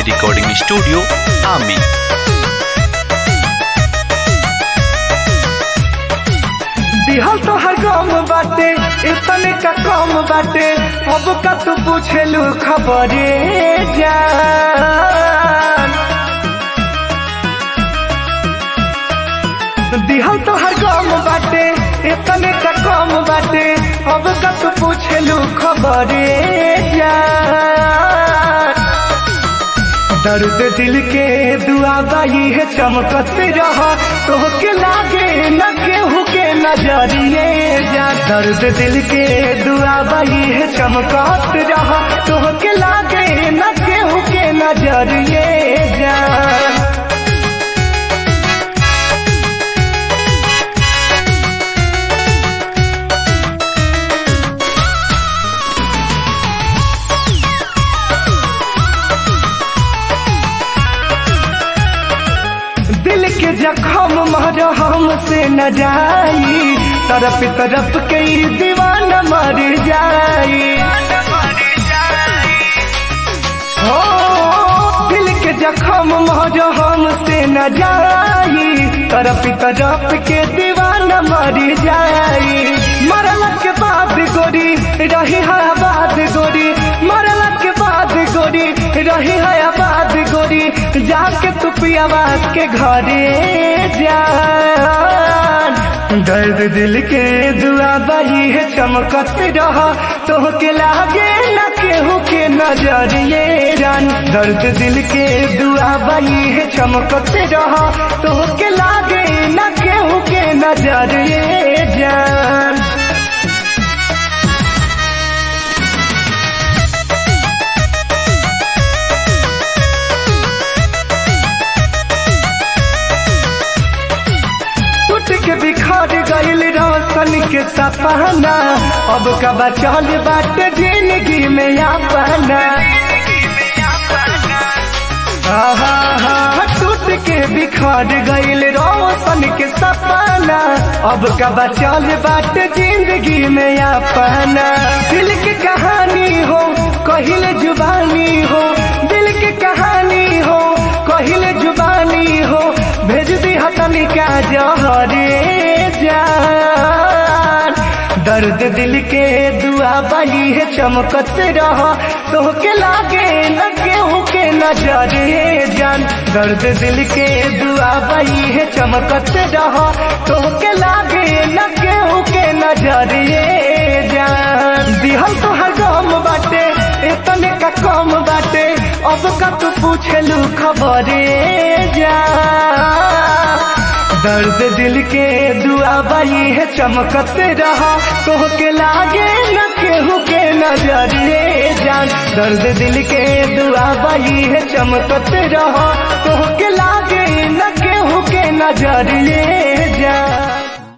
Recording studio आमी। दिहल तो हर गम बाटे इतने का कम बाटे, अब का तू पूछलू खबरे जान। दिहल तो हर गम बाटे इतने का कम बाटे, अब का तू पूछलू खबरे जान। दर्द दिल के दुआ बाई है चमकत रहा, तो के लागे न केहू के नजरिए जा। दर्द दिल के दुआ बाई है चमकत रहा, तो के लागे न केहू के नजरिए जा। दिल के जख्म मरहम से न जाई, तरफ तरफ के दीवाना मर जाई। हो दिल के जख्म मरहम से न जाई, तरफ तरफ के दीवाना मर जाई। मरल के बाद गोरी रही है आबाद गोरी, मरल के बाद गोरी रही है आबाद गोरी, जाके तू पियावा के घरे जान। दर्द दिल के दुआ बही है चमकत रहा, तो के लागे न केहू के नजरिए जान। दर्द दिल के दुआ बही है चमकत रहा, तो के लागे न केहू के नजरिए जान। के बिखर गईल रोशन के सपना, अब का बचल बाटे जिंदगी में अपना। टूट के बिखर गईल रोशन के सपना, अब का बचल बाटे जिंदगी में अपना। दिल की कहानी हो कहिले जुबानी हो, दिल की कहानी हो कहिले जुबानी हो, भेज दी हतनी का जहरे जान। दर्द दिल के दुआ बही है चमकत रहा, तो के लागे न केहू के नजरे जान। दर्द दिल के दुआ बही है चमकत रहा, तो के लागे न केहू के नजरे जान। दिहल तो हर गम बाटे इतने का कम बाटे, अब का तू पूछलू खबरे जान। दर्द दिल के दुआ बही है चमकत रहा, तो के लागे न केहू के नजरिए जान। दर्द दिल के दुआ बही है चमकत रहा, तो के लागे न केहू के नजरिए जान।